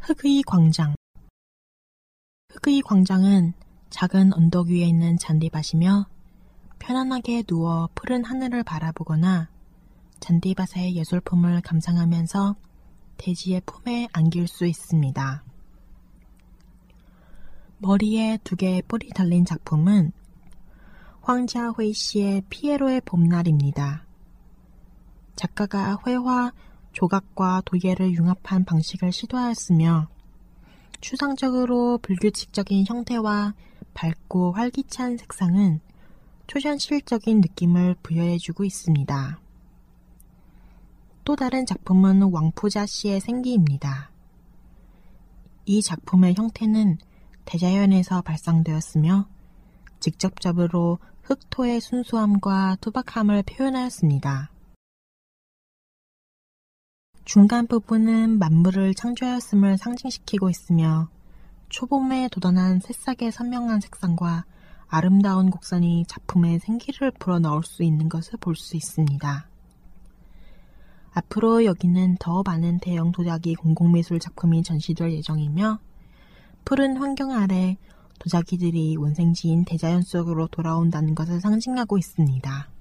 흙의 광장. 흙의 광장은 작은 언덕 위에 있는 잔디밭이며 편안하게 누워 푸른 하늘을 바라보거나 잔디밭의 예술품을 감상하면서 대지의 품에 안길 수 있습니다. 머리에 2개의 뿔이 달린 작품은 황지아회 씨의 피에로의 봄날입니다. 작가가 회화, 조각과 도예를 융합한 방식을 시도하였으며 추상적으로 불규칙적인 형태와 밝고 활기찬 색상은 초현실적인 느낌을 부여해주고 있습니다. 또 다른 작품은 왕푸자 씨의 생기입니다. 이 작품의 형태는 대자연에서 발상되었으며 직접적으로 흙토의 순수함과 투박함을 표현하였습니다. 중간 부분은 만물을 창조하였음을 상징시키고 있으며 초봄에 돋아난 새싹의 선명한 색상과 아름다운 곡선이 작품에 생기를 불어넣을 수 있는 것을 볼 수 있습니다. 앞으로 여기는 더 많은 대형 도자기 공공미술 작품이 전시될 예정이며 푸른 환경 아래 도자기들이 원생지인 대자연 속으로 돌아온다는 것을 상징하고 있습니다.